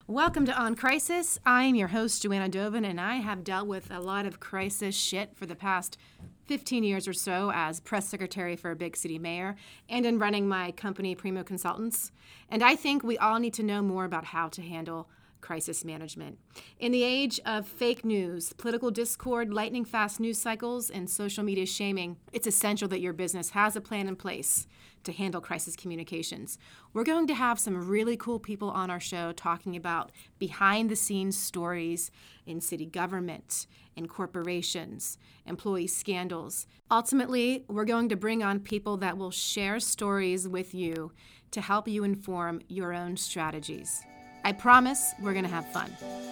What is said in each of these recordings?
Welcome to On Crisis. I'm your host, Joanna Dovin, and I have dealt with a lot of crisis shit for the past 15 years or so as press secretary for a big city mayor and in running my company, Primo Consultants. And I think we all need to know more about how to handle crisis management. In the age of fake news, political discord, lightning fast news cycles, and social media shaming, it's essential that your business has a plan in place to handle crisis communications. We're going to have some really cool people on our show talking about behind the scenes stories in city government, in corporations, employee scandals. Ultimately, we're going to bring on people that will share stories with you to help you inform your own strategies. I promise we're going to have fun.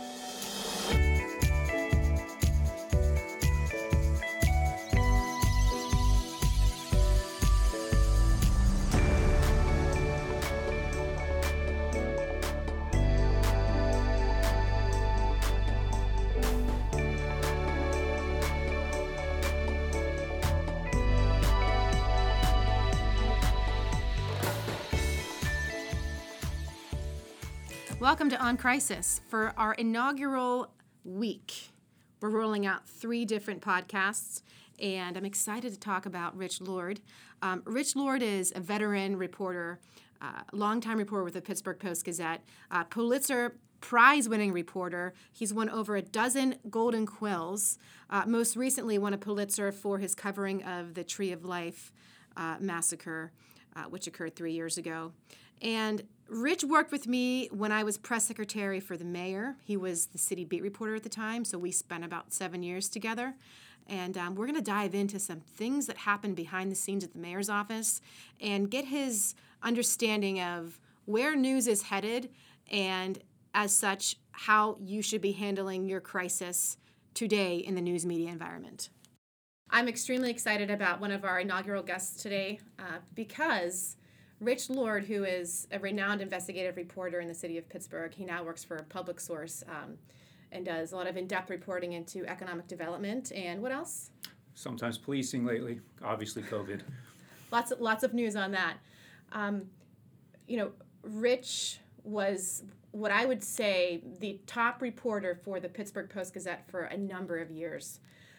Welcome to On Crisis. For our inaugural week, we're rolling out 3 different podcasts, and I'm excited to talk about Rich Lord. Rich Lord is a veteran reporter, longtime reporter with the Pittsburgh Post-Gazette, Pulitzer Prize-winning reporter. He's won over a dozen Golden Quills, most recently won a Pulitzer for his covering of the Tree of Life massacre, which occurred 3 years ago. And Rich worked with me when I was press secretary for the mayor. He was the city beat reporter at the time, so we spent about 7 years together. And we're going to dive into some things that happen behind the scenes at the mayor's office and get his understanding of where news is headed and, as such, how you should be handling your crisis today in the news media environment. I'm extremely excited about one of our inaugural guests today because Rich Lord, who is a renowned investigative reporter in the city of Pittsburgh, he now works for Public Source and does a lot of in-depth reporting into economic development and what else? Sometimes policing lately, obviously COVID. Lots of news on that. Rich was what I would say the top reporter for the Pittsburgh Post-Gazette for a number of years.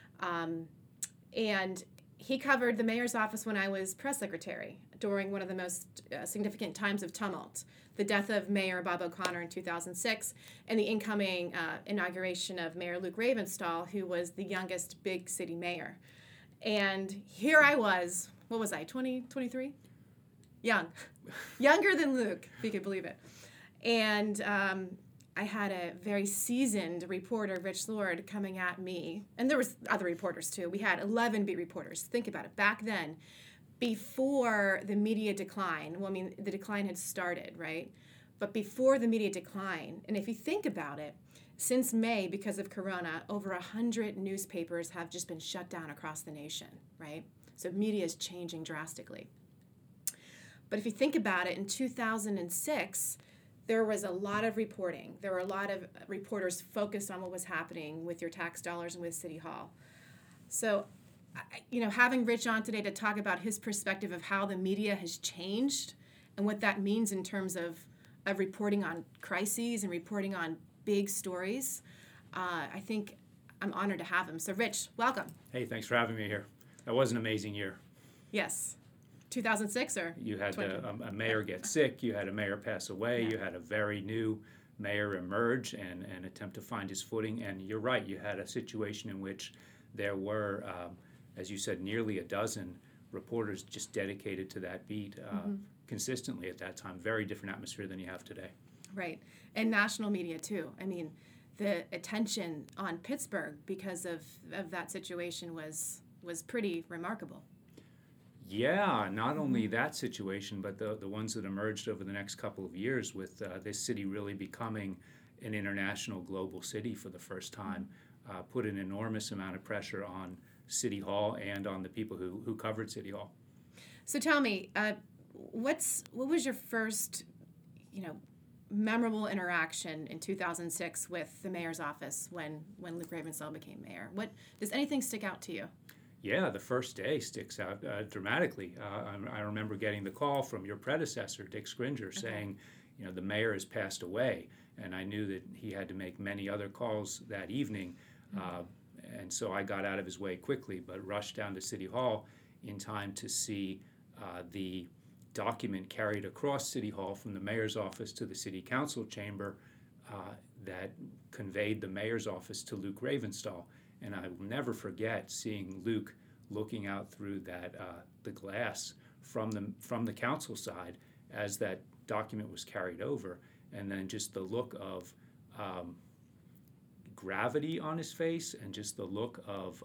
And he covered the mayor's office when I was press secretary during one of the most significant times of tumult, the death of Mayor Bob O'Connor in 2006 and the incoming inauguration of Mayor Luke Ravenstahl, who was the youngest big city mayor. And here I was, what was I, 23? Young. Younger than Luke, if you could believe it. And I had a very seasoned reporter, Rich Lord, coming at me. And there was other reporters, too. We had 11 beat reporters. Think about it. Back then, before the media decline, well, I mean, the decline had started, right? But before the media decline, and if you think about it, since May, because of Corona, over 100 newspapers have just been shut down across the nation, right? So media is changing drastically. But if you think about it, in 2006, there was a lot of reporting. There were a lot of reporters focused on what was happening with your tax dollars and with City Hall. So, having Rich on today to talk about his perspective of how the media has changed and what that means in terms of reporting on crises and reporting on big stories, I think I'm honored to have him. So, Rich, welcome. Hey, thanks for having me here. That was an amazing year. Yes. 2006 or? You had a mayor get sick, you had a mayor pass away, You had a very new mayor emerge and attempt to find his footing. And you're right, you had a situation in which there were, as you said, nearly a dozen reporters just dedicated to that beat consistently at that time. Very different atmosphere than you have today. Right. And national media, too. I mean, the attention on Pittsburgh because of that situation was pretty remarkable. Yeah, not only that situation, but the ones that emerged over the next couple of years with this city really becoming an international global city for the first time, put an enormous amount of pressure on City Hall and on the people who covered City Hall. So tell me, what was your first, memorable interaction in 2006 with the mayor's office when Luke Ravenstahl became mayor? Does anything stick out to you? Yeah, the first day sticks out dramatically. I remember getting the call from your predecessor, Dick Scringer, saying, the mayor has passed away. and I knew that he had to make many other calls that evening. And so I got out of his way quickly, but rushed down to City Hall in time to see the document carried across City Hall from the mayor's office to the city council chamber that conveyed the mayor's office to Luke Ravenstahl. And I will never forget seeing Luke looking out through the glass from the council side as that document was carried over, and then just the look of gravity on his face, and just the look of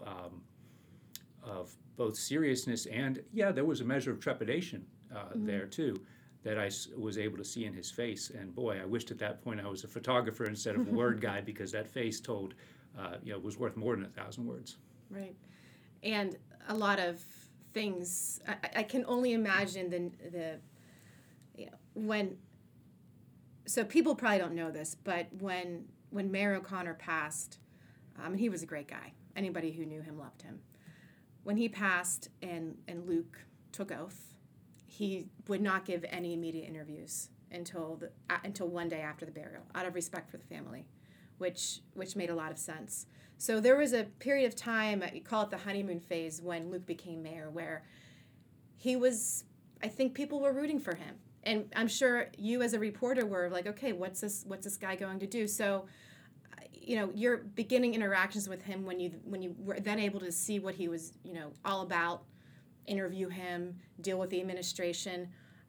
both seriousness and, there was a measure of trepidation there too, that I was able to see in his face. And boy, I wished at that point I was a photographer instead of a word guy, because that face told, was worth more than 1,000 words. Right. And a lot of things, I can only imagine when, so people probably don't know this, but when Mayor O'Connor passed, and he was a great guy. Anybody who knew him loved him. When he passed and Luke took oath, he would not give any media interviews until one day after the burial, out of respect for the family, which made a lot of sense. So there was a period of time, you call it the honeymoon phase, when Luke became mayor, where he was, I think people were rooting for him. And I'm sure you as a reporter were like, okay, what's this guy going to do? So, your beginning interactions with him when you were then able to see what he was, all about, interview him, deal with the administration.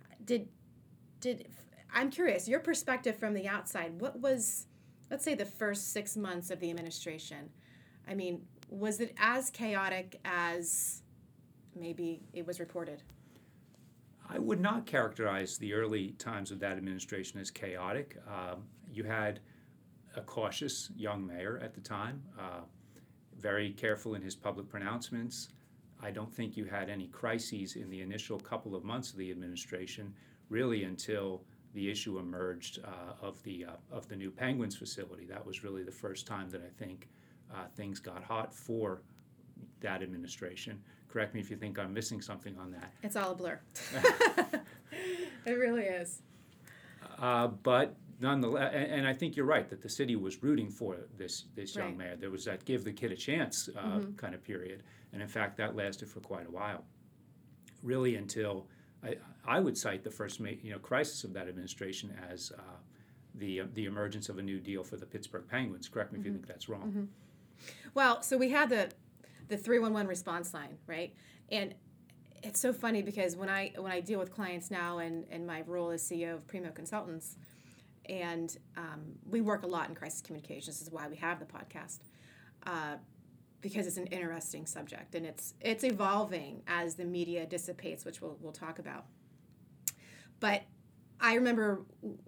I'm curious, your perspective from the outside, what was, let's say, the first 6 months of the administration? I mean, was it as chaotic as maybe it was reported? I would not characterize the early times of that administration as chaotic. You had a cautious young mayor at the time, very careful in his public pronouncements. I don't think you had any crises in the initial couple of months of the administration, really until the issue emerged of the new Penguins facility. That was really the first time that I think things got hot for that administration. Correct me if you think I'm missing something on that. It's all a blur. It really is. But nonetheless, and I think you're right that the city was rooting for this young Right. mayor. There was that give the kid a chance kind of period, and in fact that lasted for quite a while, really until I would cite the first crisis of that administration as the emergence of a new deal for the Pittsburgh Penguins. Correct me if you think that's wrong. Well, so we had the 311 response line, right? And it's so funny because when I deal with clients now in my role as CEO of Primo Consultants, and we work a lot in crisis communications. This is why we have the podcast, because it's an interesting subject, and it's evolving as the media dissipates, which we'll talk about. But I remember,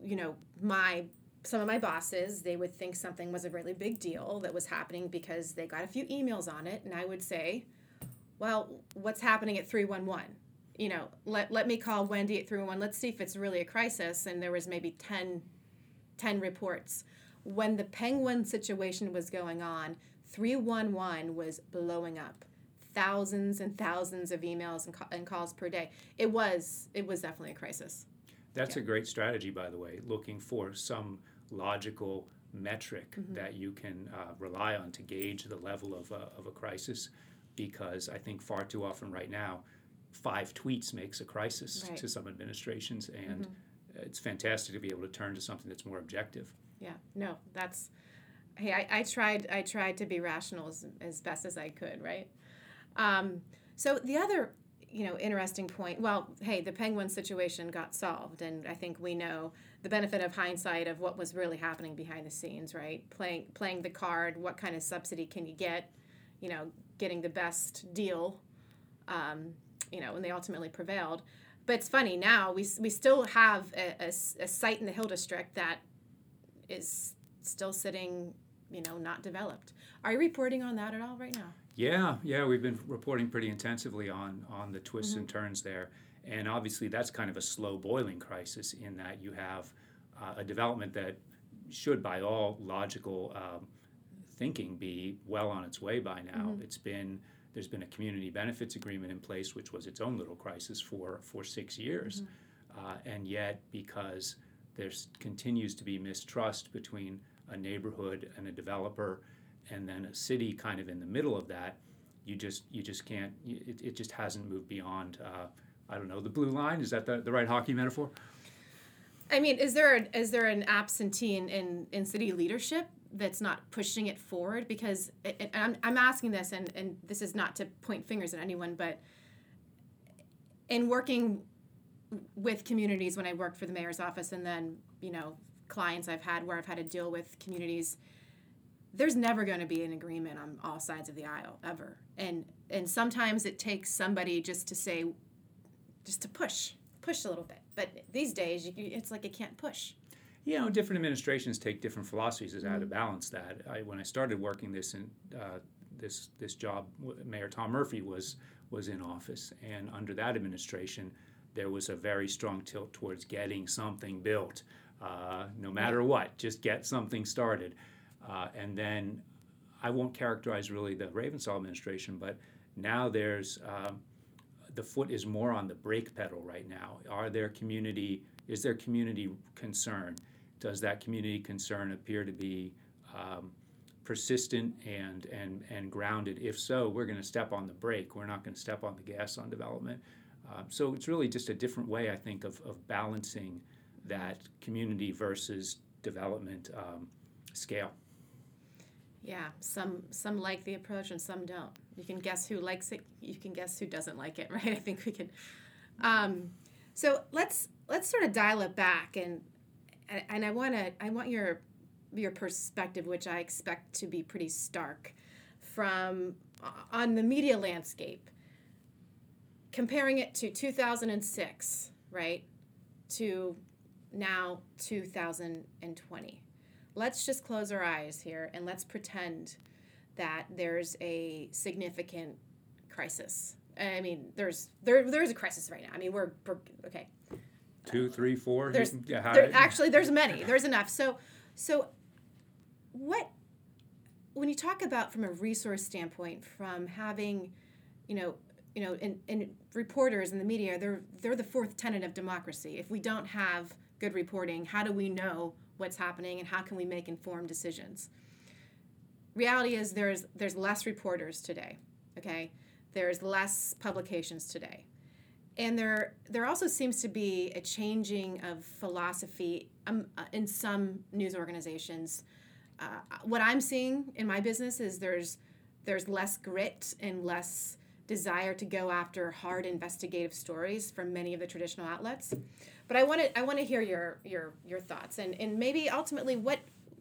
some of my bosses, they would think something was a really big deal that was happening because they got a few emails on it, and I would say, well, what's happening at 311? Let me call Wendy at 311. Let's see if it's really a crisis. And there was maybe 10 reports. When the Penguin situation was going on, 311 was blowing up. Thousands and thousands of emails and calls per day. It was definitely a crisis. That's a great strategy, by the way, looking for some logical metric that you can rely on to gauge the level of a crisis, because I think far too often right now, 5 tweets makes a crisis to some administrations, and it's fantastic to be able to turn to something that's more objective. Yeah, no, that's, hey, I tried to be rational as best as I could, right? So the other, interesting point, well, hey, the Penguin situation got solved, and I think we know the benefit of hindsight of what was really happening behind the scenes, right? Playing the card, what kind of subsidy can you get, getting the best deal, and they ultimately prevailed. But it's funny, now we still have a site in the Hill District that is still sitting, not developed. Are you reporting on that at all right now? Yeah, we've been reporting pretty intensively on the twists and turns there. And obviously that's kind of a slow boiling crisis, in that you have a development that should, by all logical thinking, be well on its way by now. There's been a community benefits agreement in place, which was its own little crisis for 6 years. And yet, because continues to be mistrust between a neighborhood and a developer, and then a city kind of in the middle of that. You just can't. It just hasn't moved beyond. I don't know, the blue line. Is that the right hockey metaphor? I mean, is there an absentee in city leadership that's not pushing it forward? Because I'm asking this, and this is not to point fingers at anyone, but in working with communities when I worked for the mayor's office, and then clients I've had where I've had to deal with communities, there's never going to be an agreement on all sides of the aisle ever, and sometimes it takes somebody just to push a little bit. But these days, it's like you can't push. Different administrations take different philosophies as how to balance that. When I started working this job, Mayor Tom Murphy was in office, and under that administration, there was a very strong tilt towards getting something built, no matter what, just get something started. And then I won't characterize really the Ravensall administration, but now there's the foot is more on the brake pedal right now. Is there community concern? Does that community concern appear to be persistent and grounded? If so, we're going to step on the brake. We're not going to step on the gas on development. So it's really just a different way, I think, of balancing that community versus development scale. Yeah, some like the approach and some don't. You can guess who likes it. You can guess who doesn't like it, right? I think we could. So let's sort of dial it back, and I want your perspective, which I expect to be pretty stark, on the media landscape, comparing it to 2006, right, to now 2020. Let's just close our eyes here and let's pretend that there's a significant crisis. I mean, there's a crisis right now. I mean, we're okay. 2, 3, 4. Actually, there's many. There's enough. So what, when you talk about from a resource standpoint, from having, and reporters in the media, they're the fourth tenet of democracy. If we don't have good reporting, how do we know what's happening and how can we make informed decisions? Reality is there's less reporters today, okay? There's less publications today. And there also seems to be a changing of philosophy in some news organizations. What I'm seeing in my business is there's less grit and less desire to go after hard investigative stories from many of the traditional outlets. But I want to hear your thoughts and maybe ultimately what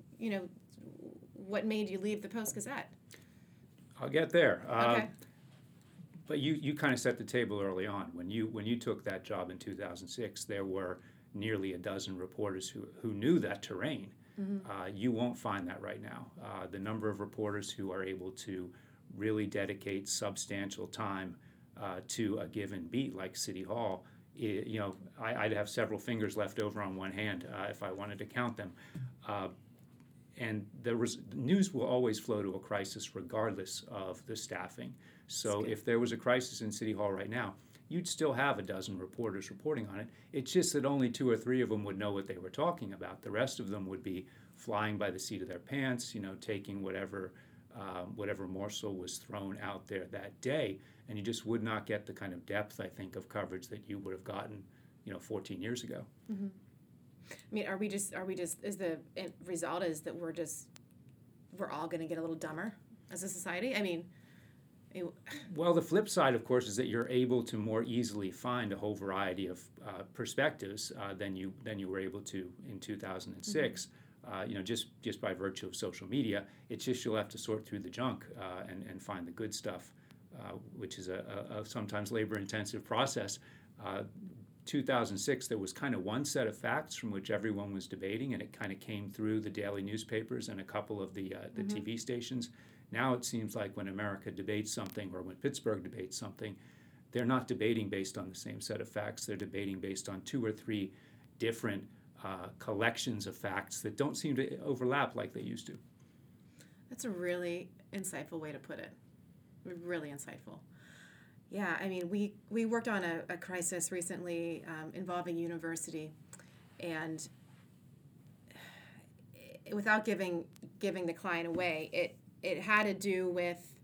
made you leave the Post-Gazette? I'll get there. Okay. But you kind of set the table early on. When you took that job in 2006, there were nearly a dozen reporters who knew that terrain. Mm-hmm. You won't find that right now. The number of reporters who are able to really dedicate substantial time to a given beat like City Hall, I'd have several fingers left over on one hand if I wanted to count them. And news will always flow to a crisis regardless of the staffing. So if there was a crisis in City Hall right now, you'd still have a dozen reporters reporting on it. It's just that only 2 or 3 of them would know what they were talking about. The rest of them would be flying by the seat of their pants, taking whatever morsel was thrown out there that day, and you just would not get the kind of depth, I think, of coverage that you would have gotten, 14 years ago. Mm-hmm. I mean, are we just? Is the result is that we're all going to get a little dumber as a society? I mean. Well, the flip side, of course, is that you're able to more easily find a whole variety of perspectives than you were able to in 2006. Mm-hmm. Just by virtue of social media, it's just you'll have to sort through the junk and find the good stuff, which is a sometimes labor-intensive process. 2006, there was kind of one set of facts from which everyone was debating, and it kind of came through the daily newspapers and a couple of the mm-hmm. TV stations. Now it seems like when America debates something, or when Pittsburgh debates something, they're not debating based on the same set of facts. They're debating based on 2 or 3 different collections of facts that don't seem to overlap like they used to. That's a really insightful way to put it. Really insightful. Yeah, I mean, we worked on a crisis recently involving university, and without giving the client away, it had to do with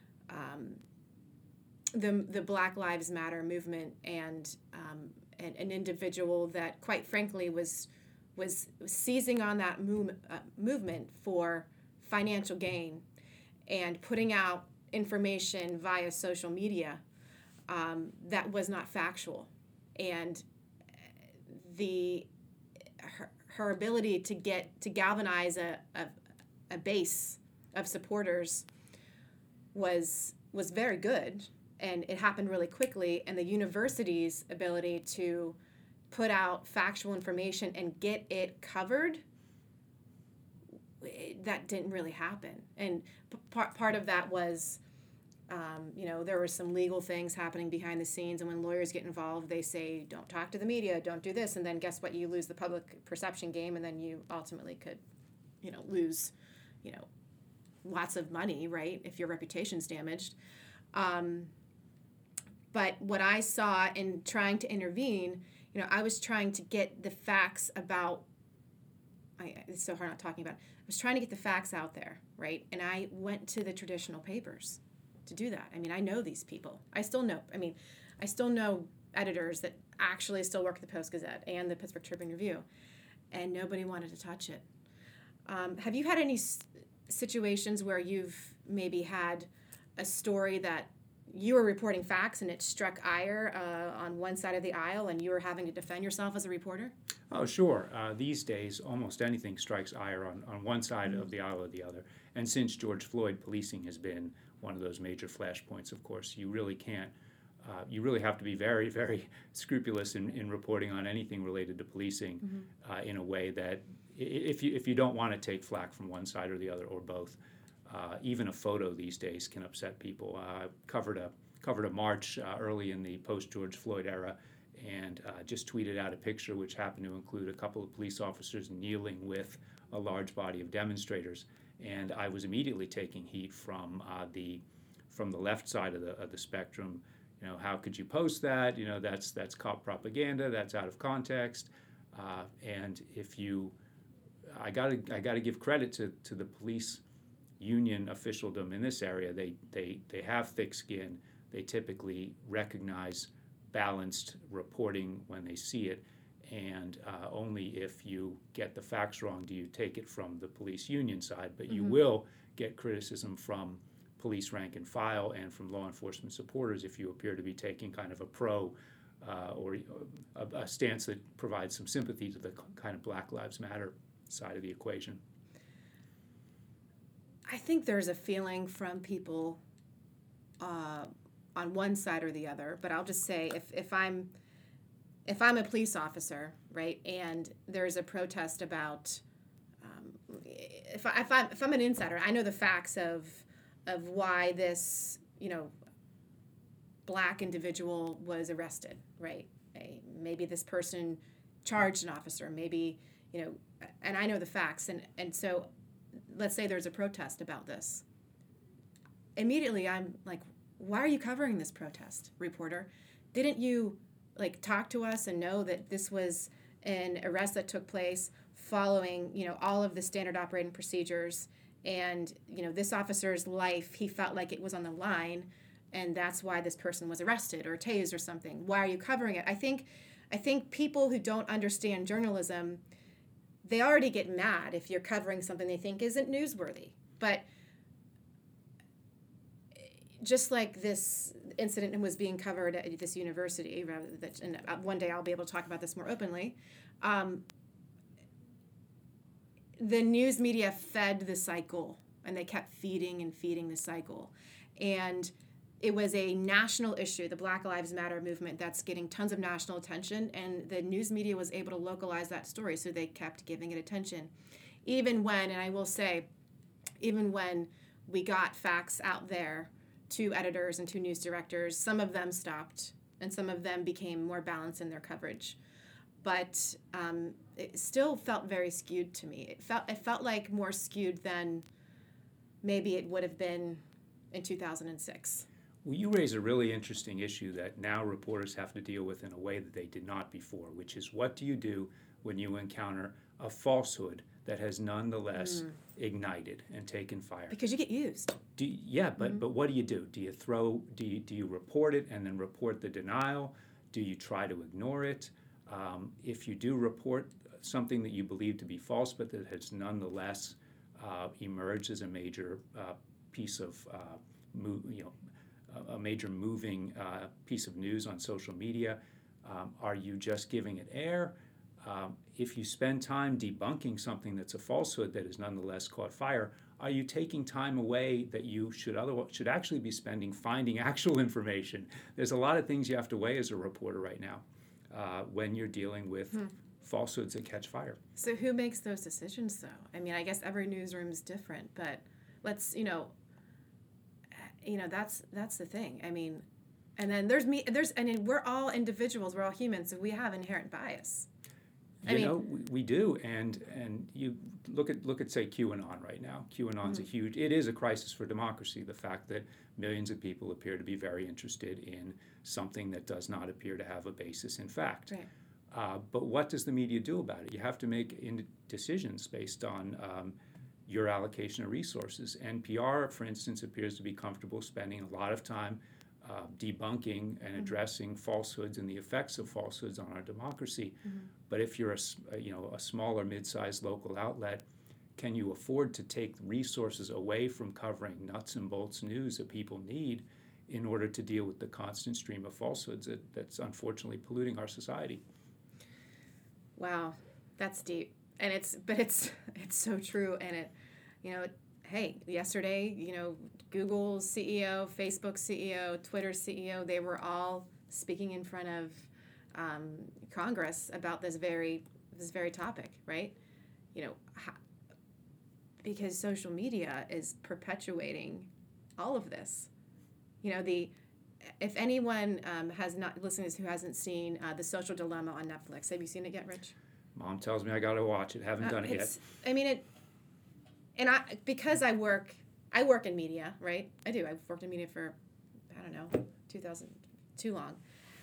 the Black Lives Matter movement and an individual that, quite frankly, was seizing on that movement for financial gain and putting out information via social media that was not factual, and her ability to galvanize a base of supporters was very good, and it happened really quickly. And the university's ability to put out factual information and get it covered, that didn't really happen. And part of that was, there were some legal things happening behind the scenes, and when lawyers get involved, they say, don't talk to the media, don't do this, and then guess what? You lose the public perception game, and then you ultimately could, lose, lots of money, right, if your reputation's damaged. But what I saw in trying to intervene, I was trying to get the facts about, it's so hard not talking about it. I was trying to get the facts out there, right? And I went to the traditional papers to do that. I mean, I know these people. I still know editors that actually still work at the Post-Gazette and the Pittsburgh Tribune-Review, and nobody wanted to touch it. Have you had any situations where you've maybe had a story that you were reporting facts and it struck ire on one side of the aisle and you were having to defend yourself as a reporter? Oh, sure. These days, almost anything strikes ire on one side of the aisle or the other. And since George Floyd, policing has been one of those major flashpoints, of course. You really can't, you really have to be very, very scrupulous in reporting on anything related to policing in a way that if you don't want to take flack from one side or the other or both, even a photo these days can upset people. I covered a march early in the post-George Floyd era, and just tweeted out a picture which happened to include a couple of police officers kneeling with a large body of demonstrators. And I was immediately taking heat from the left side of the spectrum. How could you post that? That's cop propaganda. That's out of context. And I gotta give credit to the police union officialdom in this area. They have thick skin. They typically recognize balanced reporting when they see it, and only if you get the facts wrong do you take it from the police union side. But you will get criticism from police rank and file and from law enforcement supporters if you appear to be taking kind of a pro or a stance that provides some sympathy to the kind of Black Lives Matter side of the equation. I think there's a feeling from people on one side or the other, but I'll just say if I'm a police officer, right, and there's a protest about if I'm an insider, I know the facts of why this Black individual was arrested, right? Maybe this person charged an officer, maybe and I know the facts, and so let's say there's a protest about this. Immediately I'm like, why are you covering this protest, reporter? Didn't you talk to us and know that this was an arrest that took place following all of the standard operating procedures, and this officer's life, he felt like it was on the line, and that's why this person was arrested or tased or something. Why are you covering it? I think people who don't understand journalism, they already get mad if you're covering something they think isn't newsworthy. But just like this incident was being covered at this university, and one day I'll be able to talk about this more openly, the news media fed the cycle, and they kept feeding and feeding the cycle. And it was a national issue, the Black Lives Matter movement, that's getting tons of national attention, and the news media was able to localize that story, so they kept giving it attention. Even when, and I will say, even when we got facts out there to editors and to news directors, some of them stopped, and some of them became more balanced in their coverage. But it still felt very skewed to me. It felt like more skewed than maybe it would have been in 2006. Well, you raise a really interesting issue that now reporters have to deal with in a way that they did not before, which is what do you do when you encounter a falsehood that has nonetheless ignited and taken fire. Because you get used. But what do? Do you report it and then report the denial? Do you try to ignore it? If you do report something that you believe to be false, but that has nonetheless emerged as a major piece of, a major moving piece of news on social media, are you just giving it air? If you spend time debunking something that's a falsehood that has nonetheless caught fire, are you taking time away that you should actually be spending finding actual information? There's a lot of things you have to weigh as a reporter right now when you're dealing with falsehoods that catch fire. So who makes those decisions, though? I mean, I guess every newsroom is different, but let's, that's the thing. I mean, and then we're all individuals, we're all humans, so we have inherent bias. We do, and you look at say QAnon right now. QAnon's it is a crisis for democracy. The fact that millions of people appear to be very interested in something that does not appear to have a basis in fact. Right. But what does the media do about it? You have to make decisions based on your allocation of resources. NPR, for instance, appears to be comfortable spending a lot of time debunking and addressing falsehoods and the effects of falsehoods on our democracy. But if you're a small or mid-sized local outlet, can you afford to take resources away from covering nuts and bolts news that people need in order to deal with the constant stream of falsehoods that's unfortunately polluting our society? Wow, that's deep, and it's so true, and hey, yesterday, Google's CEO, Facebook's CEO, Twitter's CEO, they were all speaking in front of Congress about this very topic, right? Because social media is perpetuating all of this. If anyone has not listened to this who hasn't seen The Social Dilemma on Netflix, have you seen it yet, Rich? Mom tells me I got to watch it. Haven't done it yet. I mean, because I work in media, right? I do. I've worked in media for, 2000, too long.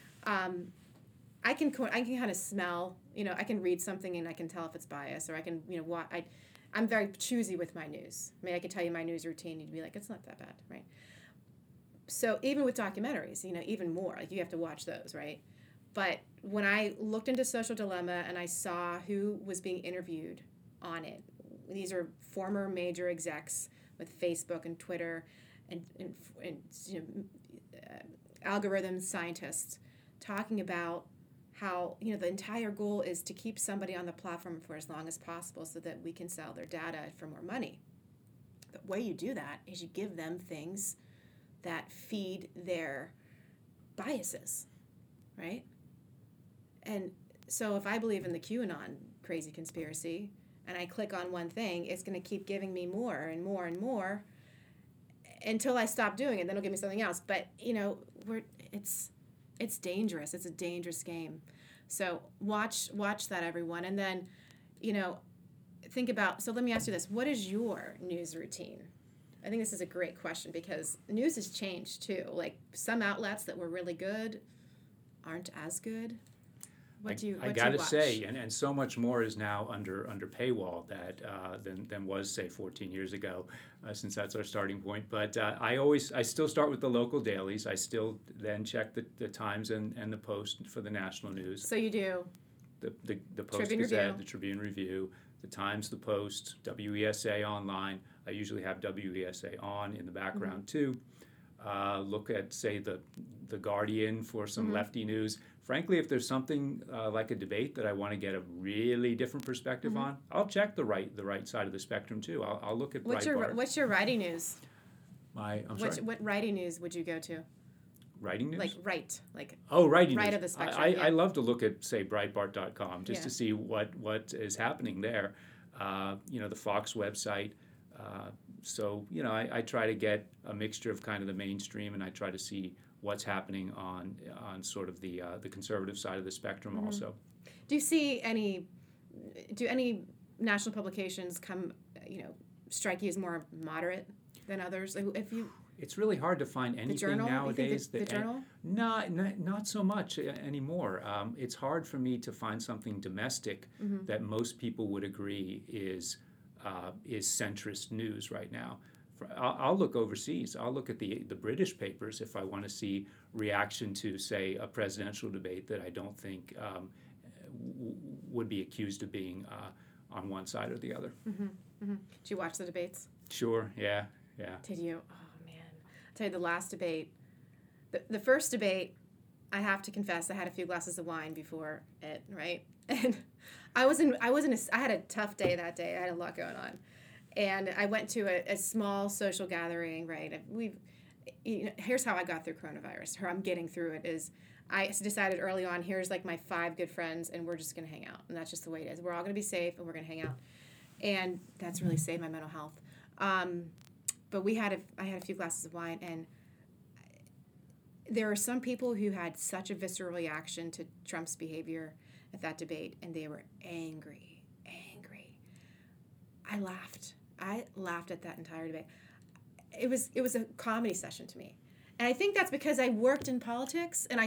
I can kind of smell, I can read something and I can tell if it's biased, or I can, I'm very choosy with my news. I mean, I can tell you my news routine, you'd be like, it's not that bad, right? So even with documentaries, even more, like you have to watch those, right? But when I looked into Social Dilemma and I saw who was being interviewed on it, these are former major execs with Facebook and Twitter and algorithm scientists talking about how the entire goal is to keep somebody on the platform for as long as possible so that we can sell their data for more money. The way you do that is you give them things that feed their biases, right? And so if I believe in the QAnon crazy conspiracy and I click on one thing, it's going to keep giving me more and more and more until I stop doing it. Then it'll give me something else. But, it's dangerous. It's a dangerous game. So watch that, everyone. And then, think about, so let me ask you this. What is your news routine? I think this is a great question because news has changed too. Like some outlets that were really good aren't as good. I got to say, and so much more is now under paywall than was, say, 14 years ago, since that's our starting point. But I still start with the local dailies. I still then check the Times and the Post for the national news. So you do? The Post Gazette, the Tribune Review, the Times, the Post, WESA online. I usually have WESA on in the background too. Look at, say, the Guardian for some lefty news. Frankly, if there's something like a debate that I want to get a really different perspective on, I'll check the right side of the spectrum too. I'll look at Breitbart. What's your writing news? Sorry? What writing news would you go to? Writing news? Writing right news. Of the spectrum. I love to look at, say, Breitbart.com just to see what is happening there. The Fox website. So I try to get a mixture of kind of the mainstream, and I try to see what's happening on sort of the conservative side of the spectrum also. Do you see any national publications strike you as more moderate than others? It's really hard to find anything Journal? nowadays. The Journal? Not so much anymore. It's hard for me to find something domestic that most people would agree is centrist news right now. I'll look overseas. I'll look at the British papers if I want to see reaction to, say, a presidential debate that I don't think would be accused of being on one side or the other. Did you watch the debates? Sure. Yeah. Did you? Oh man! I'll tell you, the last debate, the first debate, I have to confess, I had a few glasses of wine before it, right? And I had a tough day that day. I had a lot going on, and I went to a small social gathering. Right? Here's how I got through coronavirus. How I'm getting through it is, I decided early on, here's like my 5 good friends, and we're just going to hang out. And that's just the way it is. We're all going to be safe, and we're going to hang out. And that's really saved my mental health. But I had a few glasses of wine, and there are some people who had such a visceral reaction to Trump's behavior at that debate, and they were angry. I laughed at that entire debate. It was a comedy session to me. And I think that's because I worked in politics, and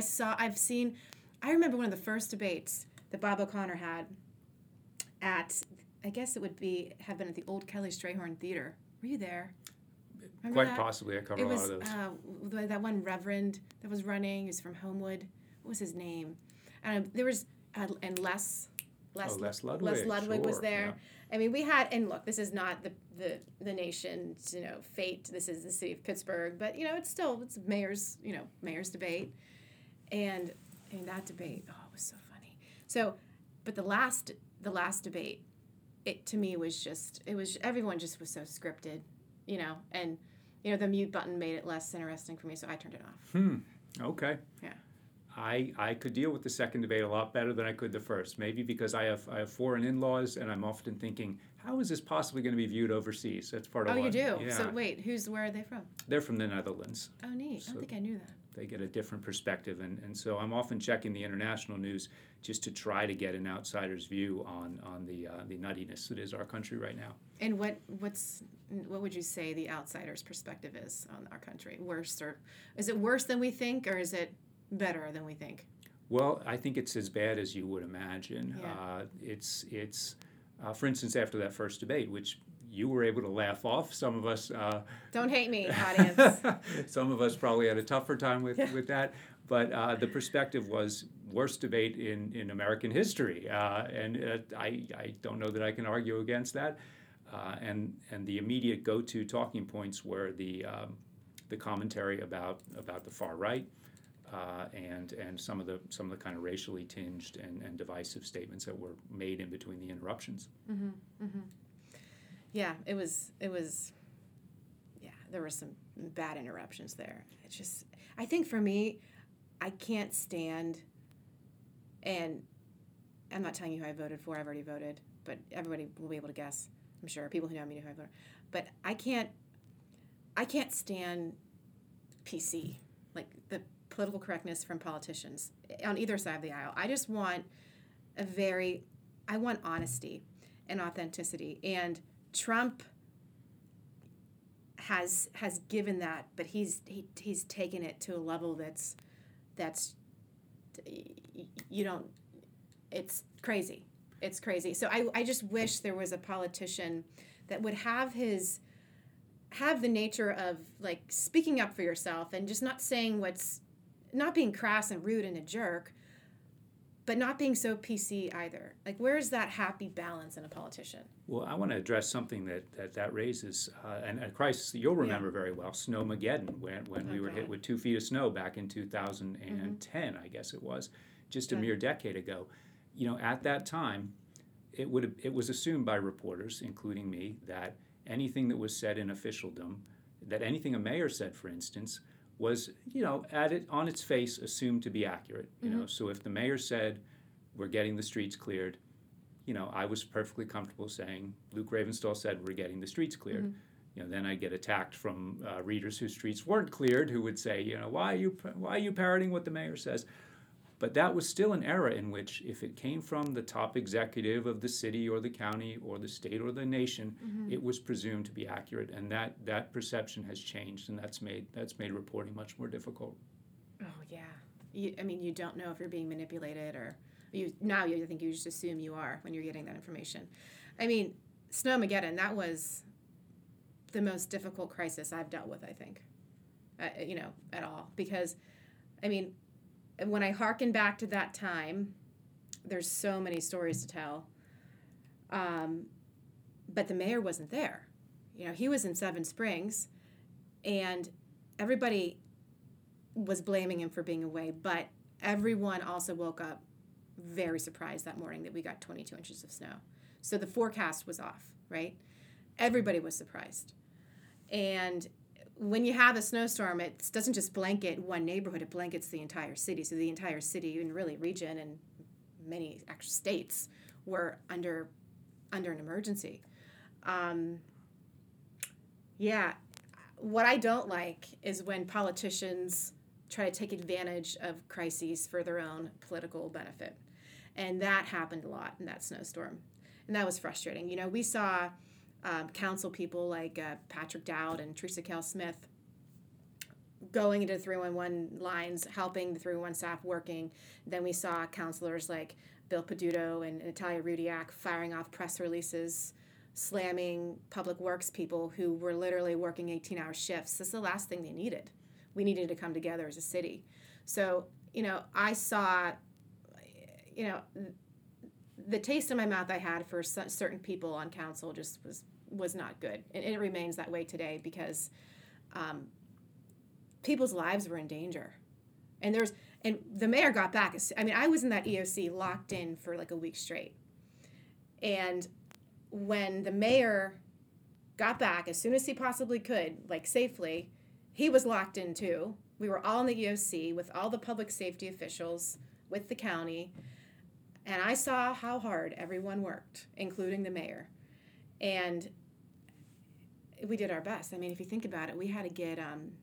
I remember one of the first debates that Bob O'Connor had at, I guess it would have been at the old Kelly Strayhorn Theater. Were you there? Remember Quite that? possibly. I covered a lot of those. That one reverend that was running, he was from Homewood. What was his name? There was, and Les Ludwig. Les Ludwig was Sure, there. yeah. I mean, we had, and look, this is not the nation's, fate. This is the city of Pittsburgh, but, it's mayor's debate. And in that debate, it was so funny. So, but the last debate, it to me was everyone just was so scripted, and, the mute button made it less interesting for me, so I turned it off. Okay. Yeah. I could deal with the second debate a lot better than I could the first. Maybe because I have foreign in-laws, and I'm often thinking, how is this possibly going to be viewed overseas? That's part of you do? Yeah. So wait, where are they from? They're from the Netherlands. Oh, neat. I don't think I knew that. They get a different perspective, and so I'm often checking the international news just to try to get an outsider's view on the nuttiness that is our country right now. And what would you say the outsider's perspective is on our country? Worse, or is it worse than we think, or is it better than we think? Well, I think it's as bad as you would imagine. Yeah. It's for instance, after that first debate, which you were able to laugh off, some of us don't hate me, audience. Some of us probably had a tougher time with that. But the perspective was worst debate in American history, and I don't know that I can argue against that. And the immediate go-to talking points were the commentary about the far right. And some of the kind of racially tinged and divisive statements that were made in between the interruptions. Mm-hmm, mm-hmm. Yeah, it was. Yeah, there were some bad interruptions there. It's just, I think for me, I can't stand, and I'm not telling you who I voted for. I've already voted, but everybody will be able to guess. I'm sure people who know me know who I voted. But I can't stand PC, like the political correctness from politicians on either side of the aisle. I just want I want honesty and authenticity. And Trump has given that, but he's taken it to a level that's it's crazy. It's crazy. So I just wish there was a politician that would have the nature of like speaking up for yourself and just not being crass and rude and a jerk, but not being so PC either. Like, where's that happy balance in a politician? Well, I want to address something that raises, and a crisis that you'll remember very well, Snowmageddon, when we were hit with 2 feet of snow back in 2010, I guess it was, just a mere decade ago. At that time, it was assumed by reporters, including me, that anything that was said in officialdom, that anything a mayor said, for instance, was, on its face assumed to be accurate. So if the mayor said, we're getting the streets cleared, I was perfectly comfortable saying, Luke Ravenstahl said, we're getting the streets cleared. Then I'd get attacked from readers whose streets weren't cleared, who would say, why are you parroting what the mayor says? But that was still an era in which if it came from the top executive of the city or the county or the state or the nation, it was presumed to be accurate. And that perception has changed, and that's made reporting much more difficult. Oh, yeah. You don't know if you're being manipulated, or I think you just assume you are when you're getting that information. I mean, Snowmageddon, that was the most difficult crisis I've dealt with, I think, at all. Because, I mean, when I hearken back to that time, there's so many stories to tell. But the mayor wasn't there. He was in Seven Springs, and everybody was blaming him for being away, but everyone also woke up very surprised that morning that we got 22 inches of snow. So the forecast was off, right? Everybody was surprised. And when you have a snowstorm, it doesn't just blanket one neighborhood, it blankets the entire city. So the entire city, and really region, and many actual states were under an emergency. What I don't like is when politicians try to take advantage of crises for their own political benefit. And that happened a lot in that snowstorm. And that was frustrating. We saw council people like Patrick Dowd and Teresa Kell Smith going into 311 lines, helping the 311 staff working. Then we saw councilors like Bill Peduto and Natalia Rudiak firing off press releases, slamming public works people who were literally working 18-hour shifts. This is the last thing they needed. We needed to come together as a city. So, I saw, the taste in my mouth I had for certain people on council just was not good. And it remains that way today because people's lives were in danger. And the mayor got back. I was in that EOC locked in for like a week straight. And when the mayor got back as soon as he possibly could, like safely, he was locked in too. We were all in the EOC with all the public safety officials, with the county, and I saw how hard everyone worked, including the mayor. And we did our best. If you think about it, we had to get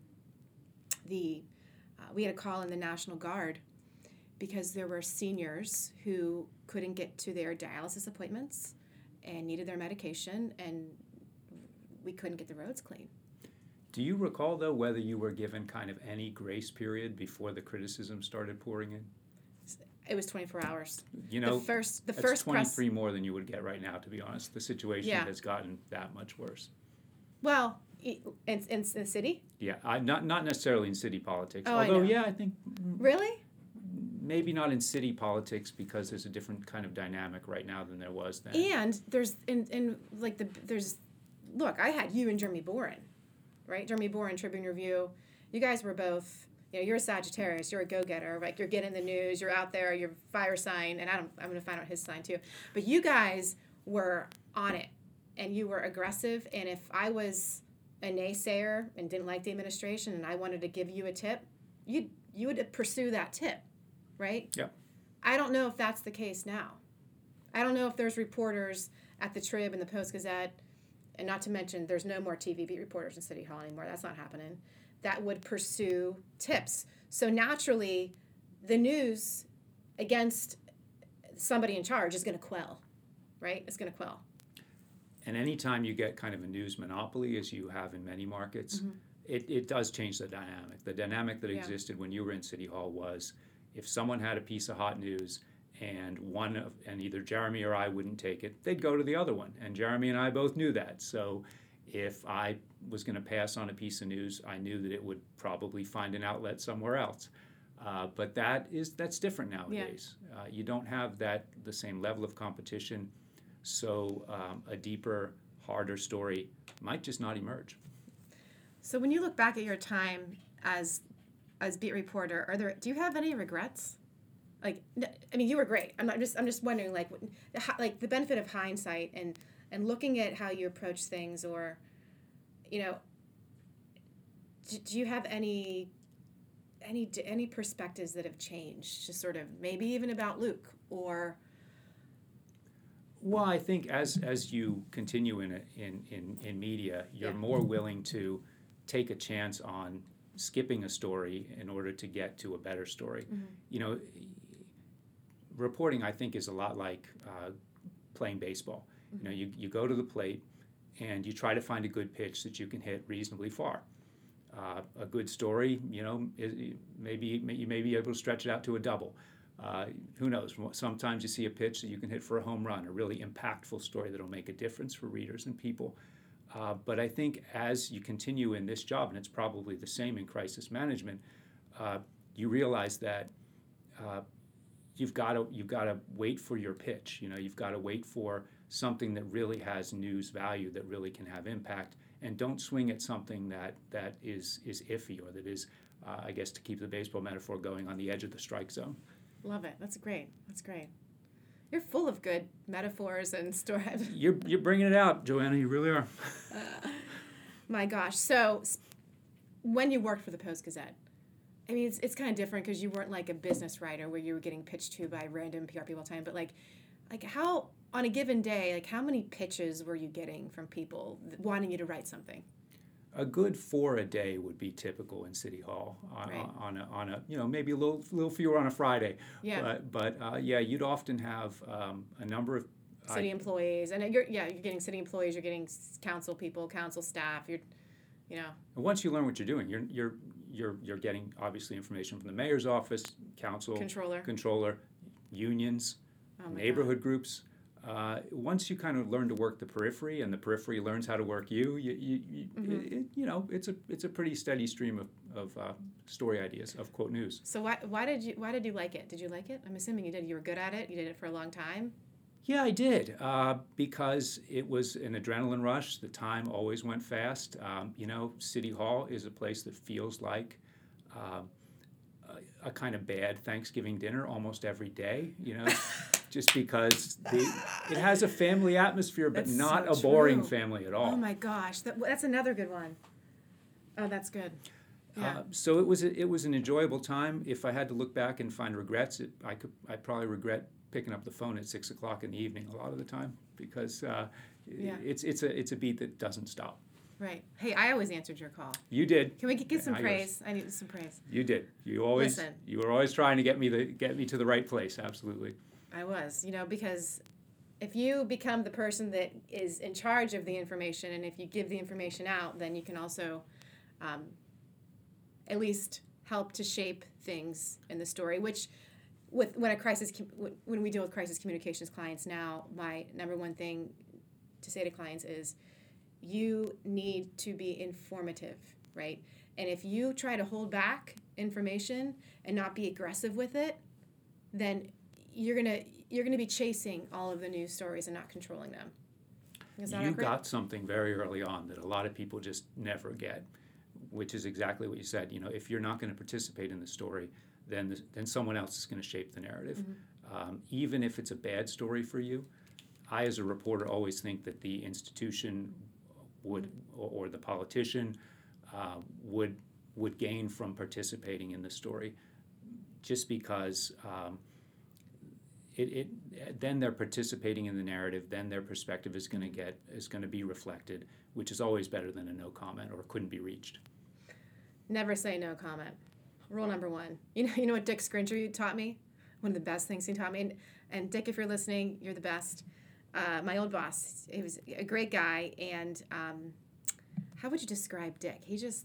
we had to call in the National Guard because there were seniors who couldn't get to their dialysis appointments and needed their medication, and we couldn't get the roads clean. Do you recall, though, whether you were given kind of any grace period before the criticism started pouring in? It was 24 hours. The first that's 23 more than you would get right now, to be honest. The situation has gotten that much worse. Well, in the city? Yeah, not necessarily in city politics. Oh, although, I know. I think... Really? Maybe not in city politics because there's a different kind of dynamic right now than there was then. And there's, look, I had you and Jeremy Boren, right? Jeremy Boren, Tribune Review. You guys were both, you're a Sagittarius, you're a go-getter, like you're getting the news, you're out there, you're fire sign, and I'm going to find out his sign too. But you guys were on it, and you were aggressive, and if I was a naysayer and didn't like the administration and I wanted to give you a tip, you would pursue that tip, right? Yeah. I don't know if that's the case now. I don't know if there's reporters at the Trib and the Post-Gazette, and not to mention there's no more TV beat reporters in City Hall anymore. That's not happening. That would pursue tips. So naturally, the news against somebody in charge is going to quell, right? It's going to quell. And anytime you get kind of a news monopoly, as you have in many markets, it does change the dynamic. The dynamic that existed when you were in City Hall was if someone had a piece of hot news and either Jeremy or I wouldn't take it, they'd go to the other one. And Jeremy and I both knew that. So if I was going to pass on a piece of news, I knew that it would probably find an outlet somewhere else. But that's different nowadays. Yeah. You don't have the same level of competition. So a deeper, harder story might just not emerge. So when you look back at your time as beat reporter, do you have any regrets? You were great. I'm just wondering, like the benefit of hindsight and looking at how you approach things, or, do you have any perspectives that have changed, just sort of maybe even about Luke or? Well, I think as you continue in media, you're more willing to take a chance on skipping a story in order to get to a better story. Mm-hmm. reporting, I think, is a lot like playing baseball. You know, you go to the plate and you try to find a good pitch that you can hit reasonably far. A good story, you know, maybe you may be able to stretch it out to a double. Who knows? Sometimes you see a pitch that you can hit for a home run, a really impactful story that'll make a difference for readers and people. But I think as you continue in this job, and it's probably the same in crisis management, you realize that you've got to wait for your pitch. You know, you've got to wait for something that really has news value, that really can have impact, and don't swing at something that is iffy, or that is, I guess, to keep the baseball metaphor going, on the edge of the strike zone. Love it. That's great. That's great. You're full of good metaphors and stories. You're bringing it out, Joanna. You really are. My gosh. So when you worked for the Post-Gazette, I mean, it's kind of different because you weren't like a business writer where you were getting pitched to by random PR people all the time. But like how, on a given day, like how many pitches were you getting from people wanting you to write something? A good 4 a day would be typical in City Hall on a you know, maybe a little fewer on a Friday. Yeah. But yeah, you'd often have a number of city employees, and you're getting city employees, you're getting council people, council staff. You know. And once you learn what you're doing, you're getting obviously information from the mayor's office, council, controller, unions, neighborhood groups. Once you kind of learn to work the periphery, and the periphery learns how to work you know, it's a pretty steady stream of story ideas, of quote news. So why did you like it? Did you like it? I'm assuming you did. You were good at it. You did it for a long time. Yeah, I did, because it was an adrenaline rush. The time always went fast. You know, City Hall is a place that feels like a kind of bad Thanksgiving dinner almost every day, you know, just because it has a family atmosphere, but not a boring family at all. Oh my gosh, that's another good one. Oh, that's good. Yeah. So it was an enjoyable time. If I had to look back and find regrets, I'd probably regret picking up the phone at 6 o'clock in the evening a lot of the time, because it's a beat that doesn't stop. Right. Hey, I always answered your call. You did. Can we get some praise? I need some praise. You did. You were always trying to get me to the right place. Absolutely. I was, you know, because if you become the person that is in charge of the information, and if you give the information out, then you can also at least help to shape things in the story, which when we deal with crisis communications clients now, my number one thing to say to clients is you need to be informative, right? And if you try to hold back information and not be aggressive with it, then you're gonna be chasing all of the news stories and not controlling them. Is that you accurate? got something very early on that a lot of people just never get, which is exactly what you said. You know, if you're not going to participate in the story, then someone else is going to shape the narrative. Mm-hmm. Even if it's a bad story for you, I, as a reporter, always think that the institution would, or the politician would gain from participating in the story, just because then they're participating in the narrative. Then their perspective is going to be reflected, which is always better than a no comment or couldn't be reached. Never say no comment. Rule number one. You know what Dick Scringer taught me? One of the best things he taught me. And Dick, if you're listening, you're the best. My old boss, he was a great guy, and how would you describe Dick? He was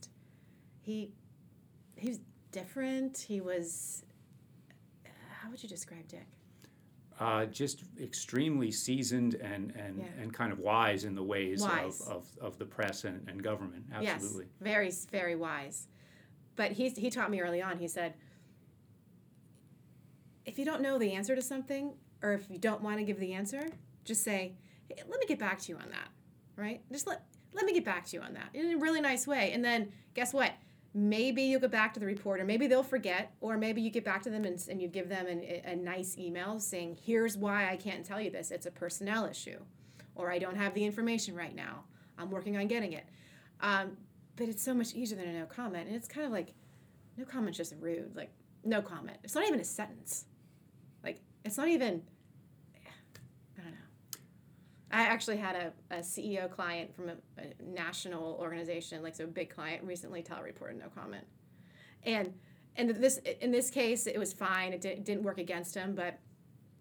different. He was, how would you describe Dick? Just extremely seasoned and kind of wise in the ways of the press and government. Absolutely. Yes, very, very wise. But he taught me early on, he said, if you don't know the answer to something, or if you don't want to give the answer, just say, hey, let me get back to you on that, right? Just let me get back to you on that in a really nice way. And then guess what? Maybe you'll get back to the reporter. Maybe they'll forget, or maybe you get back to them and you give them a nice email saying, here's why I can't tell you this. It's a personnel issue, or I don't have the information right now. I'm working on getting it. But it's so much easier than a no comment. And it's kind of like, no comment's just rude. Like, no comment. It's not even a sentence. Like, it's not even, I don't know. I actually had a CEO client from a national organization, like so a big client, recently tele-reported no comment. And in this case, it was fine. It didn't work against him, but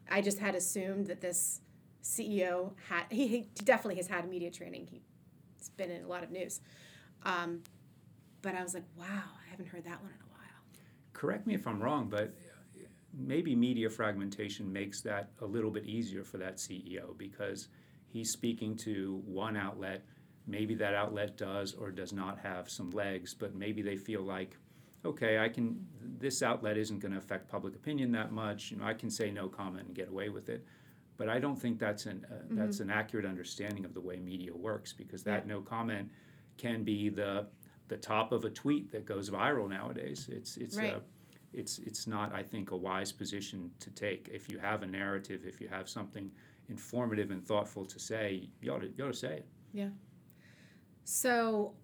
I just had assumed that this CEO he definitely has had media training. He's been in a lot of news. But I was like, wow, I haven't heard that one in a while. Correct me if I'm wrong, but maybe media fragmentation makes that a little bit easier for that CEO because he's speaking to one outlet. Maybe that outlet does or does not have some legs, but maybe they feel like, okay, this outlet isn't going to affect public opinion that much. I can say no comment and get away with it. But I don't think that's an accurate understanding of the way media works, because that no comment can be the top of a tweet that goes viral nowadays. It's not, I think, a wise position to take. If you have a narrative, if you have something informative and thoughtful to say, you ought to say it. Yeah. So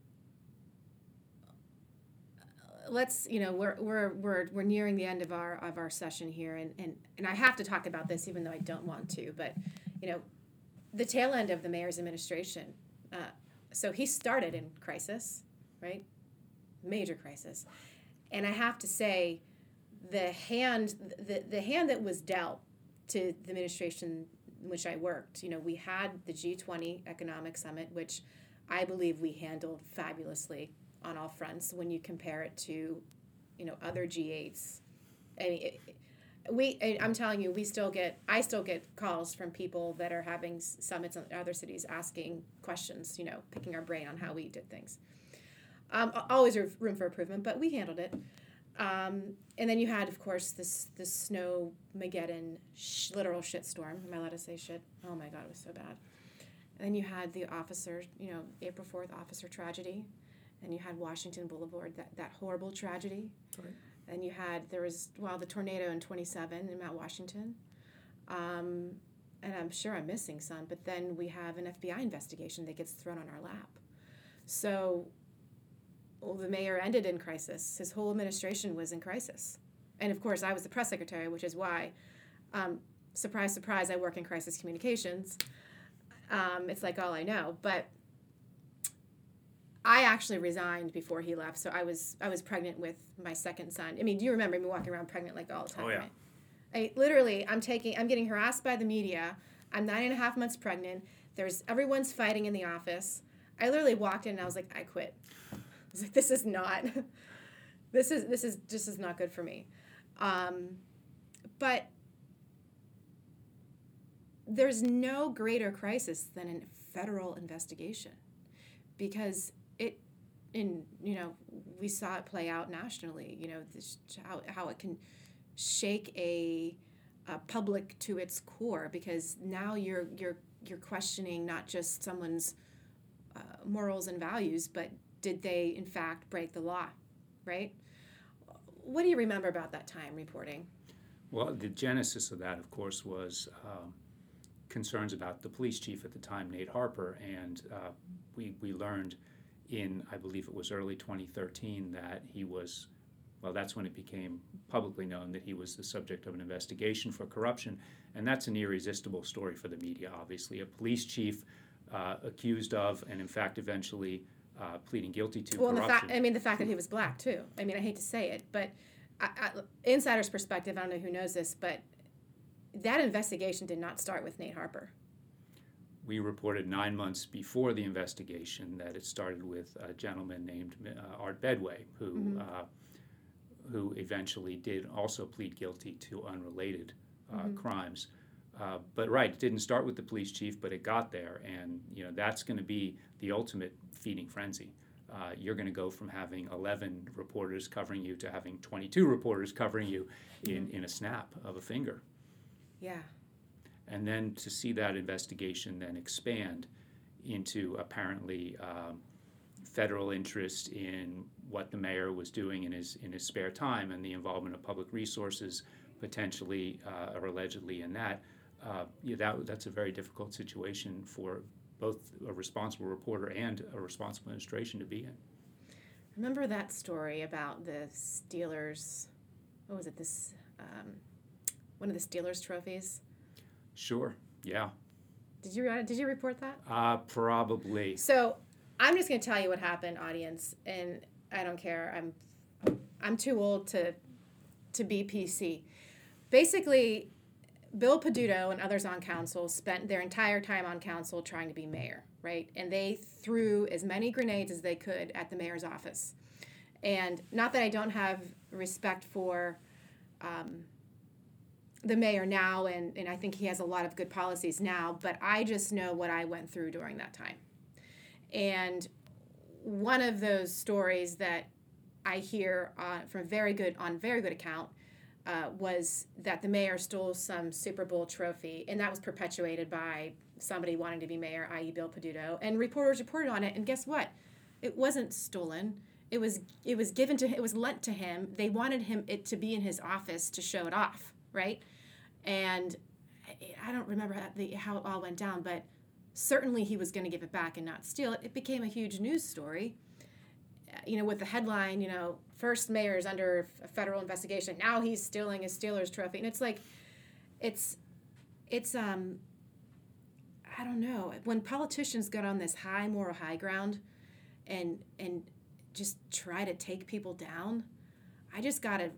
let's, we're nearing the end of our session here, and I have to talk about this even though I don't want to, but the tail end of the mayor's administration. So he started in crisis, right? Major crisis, and I have to say, the hand that was dealt to the administration in which I worked. We had the G20 Economic Summit, which I believe we handled fabulously on all fronts when you compare it to, other G8s. I mean, I'm telling you, I still get calls from people that are having summits in other cities asking questions, picking our brain on how we did things. Always room for improvement, but we handled it. And then you had, of course, this Snowmageddon literal shitstorm. Am I allowed to say shit? Oh my God, it was so bad. And then you had the officer, April 4th officer tragedy. And you had Washington Boulevard, that horrible tragedy. Right. And there was the tornado in 27 in Mount Washington. And I'm sure I'm missing some, but then we have an FBI investigation that gets thrown on our lap. So, the mayor ended in crisis. His whole administration was in crisis. And of course, I was the press secretary, which is why, surprise, surprise, I work in crisis communications. It's like all I know. But I actually resigned before he left, so I was pregnant with my second son. I mean, do you remember me walking around pregnant like all the time? Oh, yeah. Right? I'm getting harassed by the media. I'm 9.5 months pregnant. Everyone's fighting in the office. I literally walked in and I was like, I quit. I was like, this is not good for me. But there's no greater crisis than a federal investigation, because we saw it play out nationally. How it can shake a public to its core, because now you're questioning not just someone's morals and values, but did they in fact break the law, right? What do you remember about that time reporting? Well, the genesis of that, of course, was concerns about the police chief at the time, Nate Harper, and we learned in, I believe it was early 2013, that he was, that's when it became publicly known that he was the subject of an investigation for corruption, and that's an irresistible story for the media, obviously. A police chief accused of, and in fact eventually pleading guilty to corruption. The fact that he was black, too. I mean, I hate to say it, but insider's perspective, I don't know who knows this, but that investigation did not start with Nate Harper. We reported 9 months before the investigation that it started with a gentleman named Art Bedway, who eventually did also plead guilty to unrelated crimes. But right, it didn't start with the police chief, but it got there, and that's going to be the ultimate feeding frenzy. You're going to go from having 11 reporters covering you to having 22 reporters covering you in a snap of a finger. Yeah. And then to see that investigation then expand into apparently federal interest in what the mayor was doing in his spare time, and the involvement of public resources potentially or allegedly in that, that's a very difficult situation for both a responsible reporter and a responsible administration to be in. Remember that story about the Steelers? What was it? One of the Steelers trophies. Sure. Yeah. Did you report that? Probably. So I'm just going to tell you what happened, audience, and I don't care. I'm too old to be PC. Basically, Bill Peduto and others on council spent their entire time on council trying to be mayor, right? And they threw as many grenades as they could at the mayor's office. And not that I don't have respect for the mayor now, and I think he has a lot of good policies now, but I just know what I went through during that time. And one of those stories that I hear from very good account was that the mayor stole some Super Bowl trophy, and that was perpetuated by somebody wanting to be mayor, i.e. Bill Peduto, and reporters reported on it, and guess what? It wasn't stolen. It was lent to him. They wanted it to be in his office to show it off, right? And I don't remember how it all went down, but certainly he was going to give it back and not steal it. It became a huge news story, with the headline, first mayor is under a federal investigation. Now he's stealing his Steelers trophy. And it's like, it's I don't know. When politicians get on this high moral high ground and just try to take people down, I just gotta.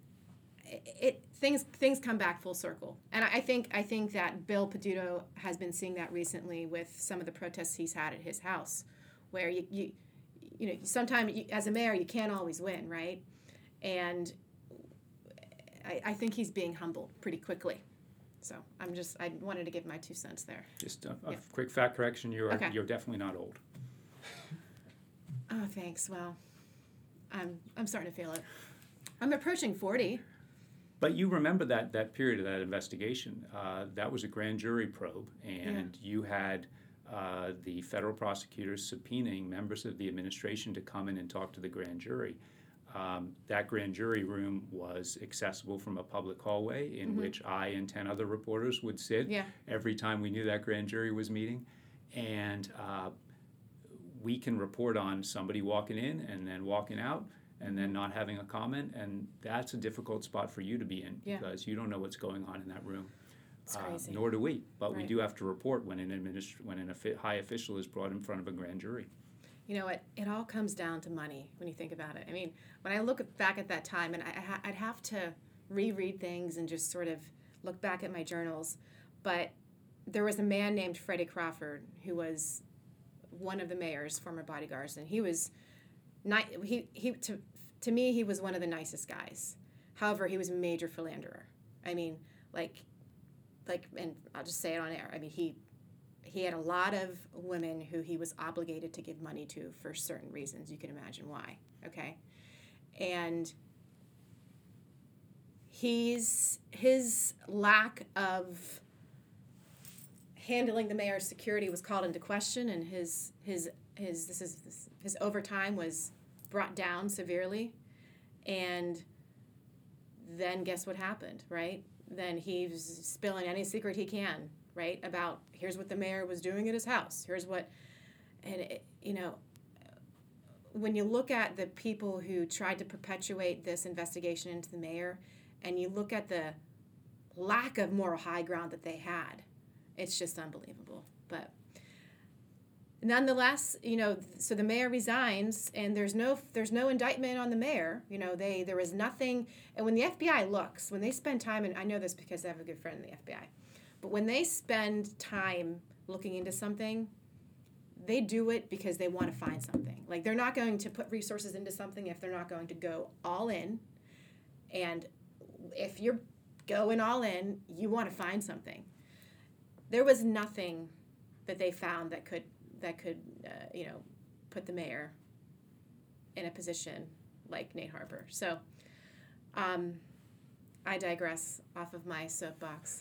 Things come back full circle, and I think that Bill Peduto has been seeing that recently with some of the protests he's had at his house, where you sometimes as a mayor you can't always win, right? And I think he's being humbled pretty quickly. So I wanted to give my 2 cents there. Just a quick fact correction: you're definitely not old. Oh, thanks. Well, I'm starting to feel it. I'm approaching 40. But you remember that period of that investigation. That was a grand jury probe, and you had the federal prosecutors subpoenaing members of the administration to come in and talk to the grand jury. That grand jury room was accessible from a public hallway in which I and 10 other reporters would sit every time we knew that grand jury was meeting. And we can report on somebody walking in and then walking out and then not having a comment, and that's a difficult spot for you to be in because you don't know what's going on in that room. It's crazy. Nor do we, but we do have to report when a high official is brought in front of a grand jury. You know, it all comes down to money when you think about it. I mean, when I look back at that time, and I'd have to reread things and just sort of look back at my journals, but there was a man named Freddie Crawford who was one of the mayor's former bodyguards, and he was to me he was one of the nicest guys. However, he was a major philanderer. I mean, like, and I'll just say it on air. I mean, he had a lot of women who he was obligated to give money to for certain reasons. You can imagine why, okay? And his lack of handling the mayor's security was called into question, and his overtime was brought down severely. And then guess what happened, right? Then he's spilling any secret he can, right, about here's what the mayor was doing at his house. Here's what, and when you look at the people who tried to perpetuate this investigation into the mayor, and you look at the lack of moral high ground that they had, it's just unbelievable. But nonetheless, so the mayor resigns, and there's no indictment on the mayor. There was nothing. And when the FBI looks, when they spend time, and I know this because I have a good friend in the FBI, but when they spend time looking into something, they do it because they want to find something. Like, they're not going to put resources into something if they're not going to go all in. And if you're going all in, you want to find something. There was nothing that they found that could put the mayor in a position like Nate Harper. So I digress off of my soapbox.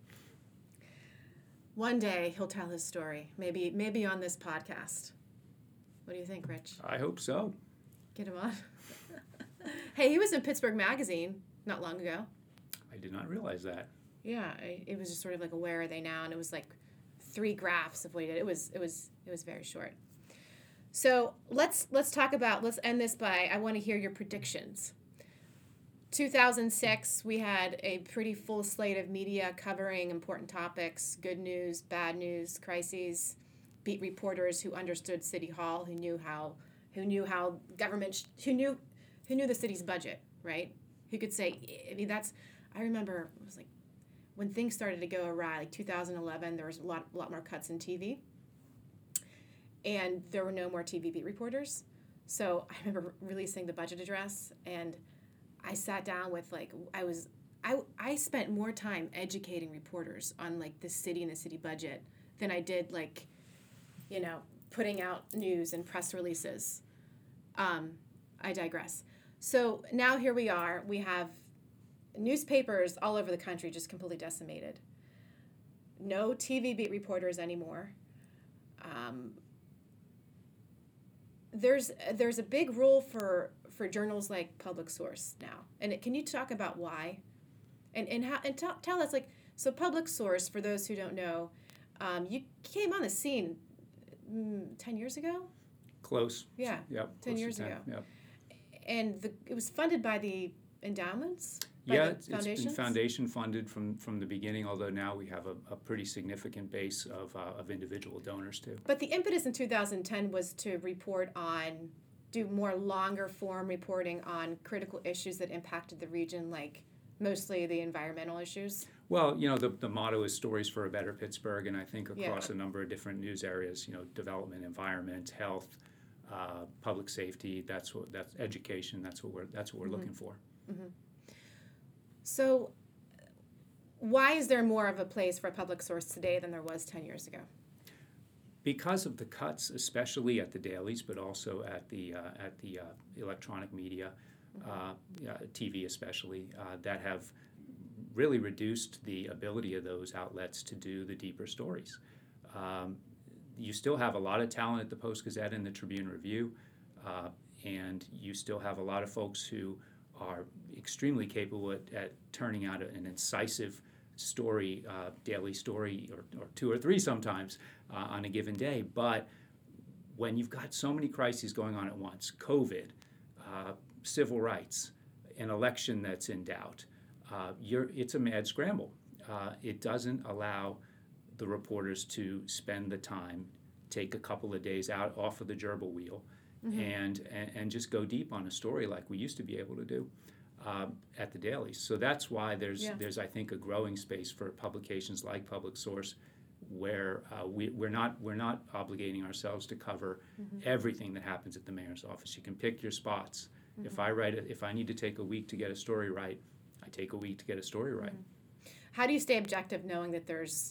One day he'll tell his story, maybe on this podcast. What do you think, Rich? I hope so. Get him on. Hey, he was in Pittsburgh Magazine not long ago. I did not realize that. Yeah, it was just sort of like a where are they now, and it was like 3 graphs of what he did. It was very short. So let's end this by, I want to hear your predictions. 2006, we had a pretty full slate of media covering important topics: good news, bad news, crises, beat reporters who understood City Hall, who knew how government, who knew the city's budget, right? Who could say, I remember it was like when things started to go awry, like 2011, there was a lot more cuts in TV, and there were no more TV beat reporters. So I remember releasing the budget address, and I sat down with I spent more time educating reporters on like the city and the city budget than I did putting out news and press releases. I digress. So now here we are. We have newspapers all over the country just completely decimated. No TV beat reporters anymore. There's a big role for journals like Public Source now. And can you talk about why? And how and tell us so Public Source, for those who don't know, you came on the scene 10 years ago? Close. Yeah. Yep. 10 years ago. Yep. And it was funded by the endowments? It's been foundation funded from the beginning, although now we have a pretty significant base of individual donors too. But the impetus in 2010 was to do more longer form reporting on critical issues that impacted the region, like mostly the environmental issues. Well, the motto is Stories for a Better Pittsburgh, and I think across a number of different news areas, development, environment, health, public safety, that's education, that's what we're looking for. Mm-hmm. So why is there more of a place for a Public Source today than there was 10 years ago? Because of the cuts, especially at the dailies, but also at the electronic media, TV especially, that have really reduced the ability of those outlets to do the deeper stories. You still have a lot of talent at the Post-Gazette and the Tribune Review, and you still have a lot of folks who are extremely capable at turning out an incisive story, daily story, or two or three sometimes on a given day. But when you've got so many crises going on at once, COVID, civil rights, an election that's in doubt, it's a mad scramble. It doesn't allow the reporters to spend the time, take a couple of days out off of the gerbil wheel, and just go deep on a story like we used to be able to do at the dailies. So that's why there's I think a growing space for publications like Public Source, where we're not obligating ourselves to cover everything that happens at the mayor's office. You can pick your spots. If I need to take a week to get a story right, I take a week to get a story right. How do you stay objective knowing that there's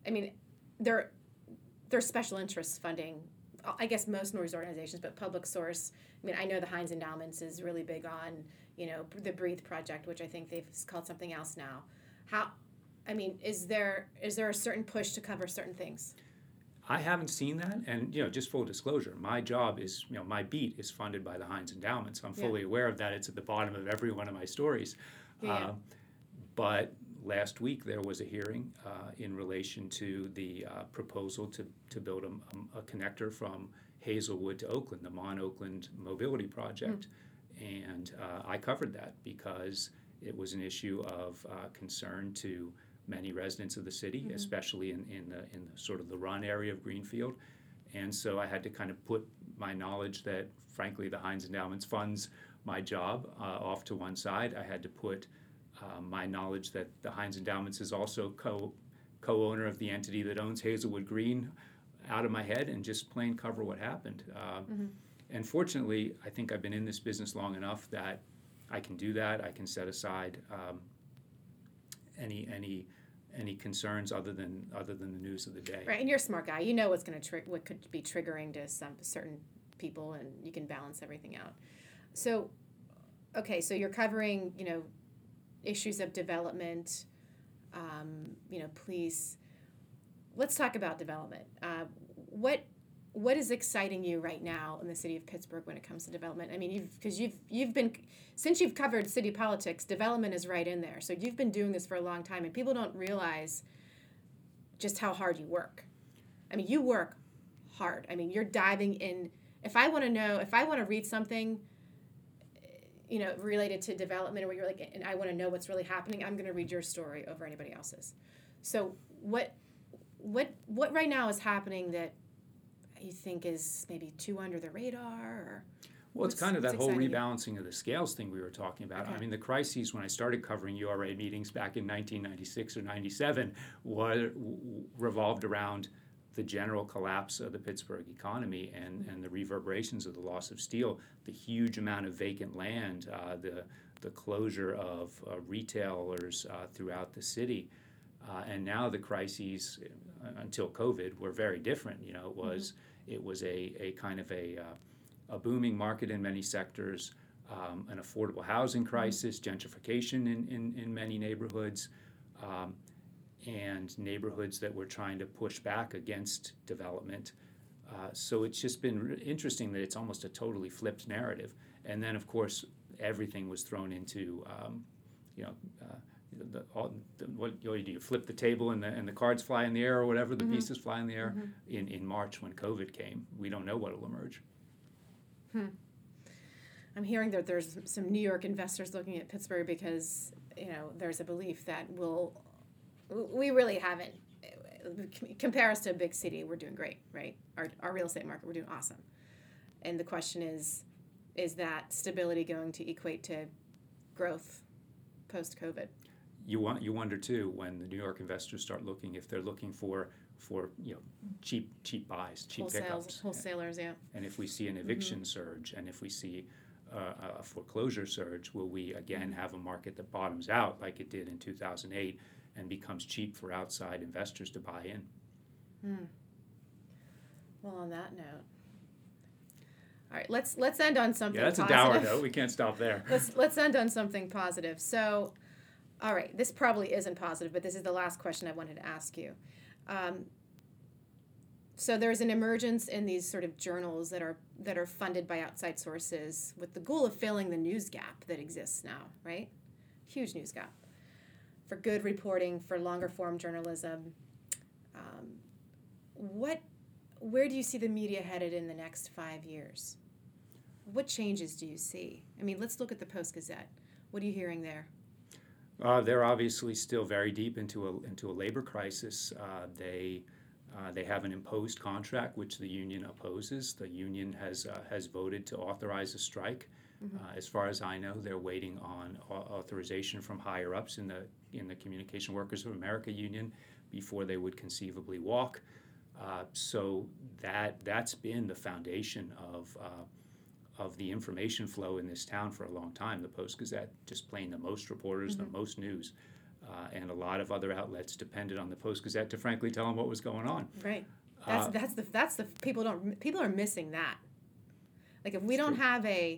special interests funding, I guess most news organizations, but Public Source, I know the Heinz Endowments is really big on, the Breathe Project, which I think they've called something else now. Is there a certain push to cover certain things? I haven't seen that, and just full disclosure, my job is, my beat is funded by the Heinz Endowments. I'm fully aware of that. It's at the bottom of every one of my stories. But last week there was a hearing in relation to the proposal to build a connector from Hazelwood to Oakland, the Mon-Oakland Mobility Project. And I covered that because it was an issue of concern to many residents of the city, especially in the sort of the run area of Greenfield. And so I had to kind of put my knowledge that, frankly, the Heinz Endowments funds my job off to one side. I had to put my knowledge that the Heinz Endowments is also co-owner of the entity that owns Hazelwood Green out of my head and just plain cover what happened. And fortunately, I think I've been in this business long enough that I can do that. I can set aside any concerns other than the news of the day. Right, and you're a smart guy. You know what could be triggering to some certain people, and you can balance everything out. So, okay, so you're covering, issues of development, police. Let's talk about development. What is exciting you right now in the city of Pittsburgh when it comes to development? You've been, since you've covered city politics, development is right in there. So you've been doing this for a long time, and people don't realize just how hard you work. You work hard. You're diving in. If I want to read something, related to development, where you're like, and I want to know what's really happening, I'm going to read your story over anybody else's. So what right now is happening that you think is maybe too under the radar? Or? Well, it's kind of that whole exciting? rebalancing of the scales thing we were talking about. Okay. I mean, the crises when I started covering URA meetings back in 1996 or 97 revolved around the general collapse of the Pittsburgh economy and the reverberations of the loss of steel, the huge amount of vacant land, the closure of retailers throughout the city. And now the crises, until COVID, were very different. You know, it was a kind of a booming market in many sectors, an affordable housing crisis, gentrification in many neighborhoods, and neighborhoods that were trying to push back against development. So it's just been interesting that it's almost a totally flipped narrative. And then, of course, everything was thrown into, what do you do? You flip the table and the cards fly in the air or whatever, the pieces fly in the air. In March when COVID came, we don't know what will emerge. I'm hearing that there's some New York investors looking at Pittsburgh because, there's a belief that we really haven't, compare us to a big city, we're doing great, right? Our real estate market, we're doing awesome. And the question is that stability going to equate to growth post-COVID? You wonder too when the New York investors start looking, if they're looking for cheap buys, cheap pickups, wholesalers, yeah. And if we see an eviction surge, and if we see a foreclosure surge, will we again have a market that bottoms out like it did in 2008 and becomes cheap for outside investors to buy in? Well, on that note, all right, let's end on something. Yeah, that's positive. A dour note. We can't stop there. Let's end on something positive. So, all right, this probably isn't positive, but this is the last question I wanted to ask you. So there's an emergence in these sort of journals that are funded by outside sources with the goal of filling the news gap that exists now, right? Huge news gap for good reporting, for longer form journalism. Where do you see the media headed in the next 5 years? What changes do you see? I mean, let's look at the Post-Gazette. What are you hearing there? They're obviously still very deep into a labor crisis. They have an imposed contract, which the union opposes. The union has voted to authorize a strike. As far as I know, they're waiting on authorization from higher ups in the Communication Workers of America union before they would conceivably walk. So that's been the foundation of the information flow in this town for a long time. The Post-Gazette displaying the most reporters, the most news, and a lot of other outlets depended on the Post-Gazette to frankly tell them what was going on. Right. That's the people are missing that. Like if we don't have a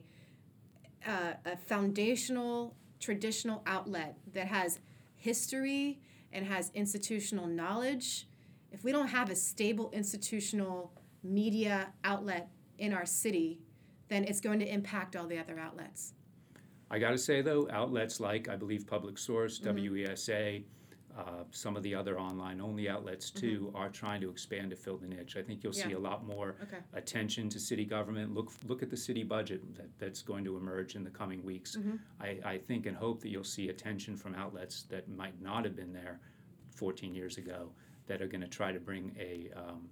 foundational traditional outlet that has history and has institutional knowledge, if we don't have a stable institutional media outlet in our city, then it's going to impact all the other outlets. I got to say, though, outlets like, I believe, Public Source, WESA, some of the other online-only outlets, too, are trying to expand to fill the niche. I think you'll see a lot more attention to city government. Look at the city budget that's going to emerge in the coming weeks. I think and hope that you'll see attention from outlets that might not have been there 14 years ago that are going to try to bring a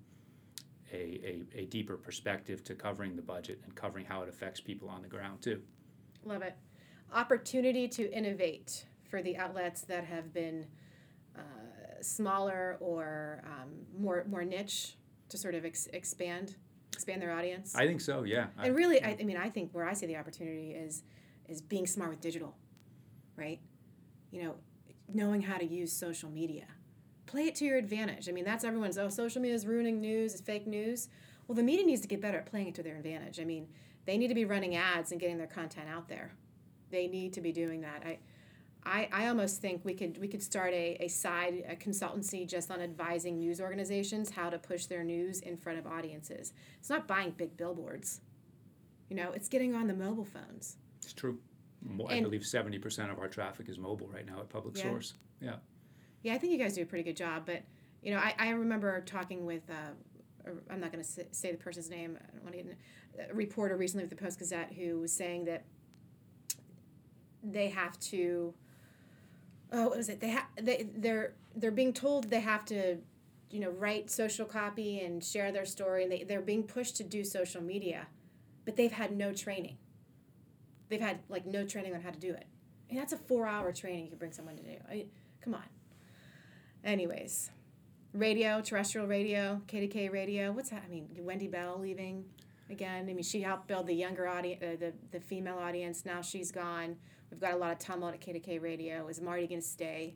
deeper perspective to covering the budget and covering how it affects people on the ground, too. Love it. Opportunity to innovate for the outlets that have been smaller or more niche to sort of expand their audience. I think so, yeah. And really, I think where I see the opportunity is being smart with digital, right? Knowing how to use social media. Play it to your advantage. I mean, that's everyone's, social media is ruining news, it's fake news. Well, the media needs to get better at playing it to their advantage. I mean, they need to be running ads and getting their content out there. They need to be doing that. I almost think we could start a consultancy just on advising news organizations how to push their news in front of audiences. It's not buying big billboards. It's getting on the mobile phones. It's true. I believe 70% of our traffic is mobile right now at Public Source. Yeah. Yeah, I think you guys do a pretty good job. But, I remember talking with, I'm not going to say the person's name. I don't want to a reporter recently with the Post-Gazette who was saying that they have to, what was it? They're being told they have to, write social copy and share their story, and they're being pushed to do social media. but they've had no training. They've had like no training on how to do it. And that's a 4-hour training you can bring someone to do. Come on. Anyways, radio, terrestrial radio, KDK radio. What's that? I mean, Wendy Bell leaving again. I mean, she helped build the younger audience, the female audience. Now she's gone. We've got a lot of tumult at KDK radio. Is Marty going to stay?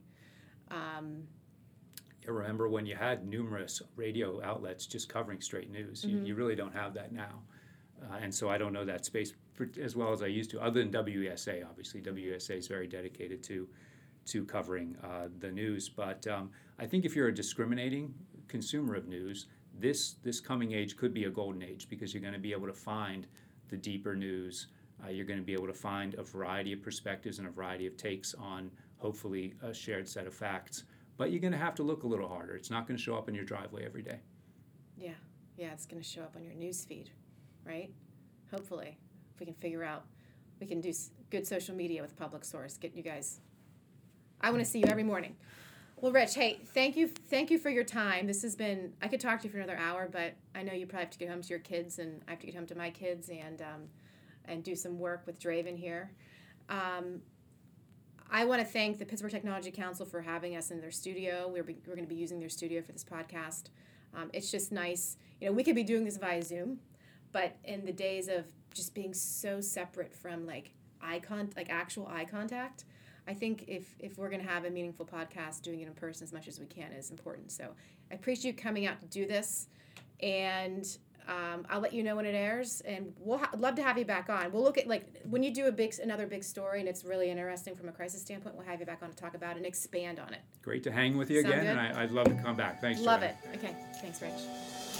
You remember when you had numerous radio outlets just covering straight news. You really don't have that now. And so I don't know that space as well as I used to, other than WESA. Obviously, WESA is very dedicated to covering the news. But I think if you're a discriminating consumer of news, this coming age could be a golden age, because you're going to be able to find the deeper news. You're going to be able to find a variety of perspectives and a variety of takes on, hopefully, a shared set of facts. But you're going to have to look a little harder. It's not going to show up in your driveway every day. Yeah, it's going to show up on your news feed, right? Hopefully, if we can figure out, we can do good social media with Public Source. Get you guys. I want to see you every morning. Well, Rich, hey, thank you for your time. This has been. I could talk to you for another hour, but I know you probably have to get home to your kids, and I have to get home to my kids, and do some work with Draven here. I want to thank the Pittsburgh Technology Council for having us in their studio. We're going to be using their studio for this podcast. It's just nice. We could be doing this via Zoom, but in the days of just being so separate from like actual eye contact, I think if we're going to have a meaningful podcast, doing it in person as much as we can is important. So I appreciate you coming out to do this, and I'll let you know when it airs, and we'll love to have you back on. We'll look at when you do another big story and it's really interesting from a crisis standpoint, we'll have you back on to talk about it and expand on it. Great to hang with you Sound again, good? and I'd love to come back. Thanks, Love Joanne. it. Okay, thanks, Rich.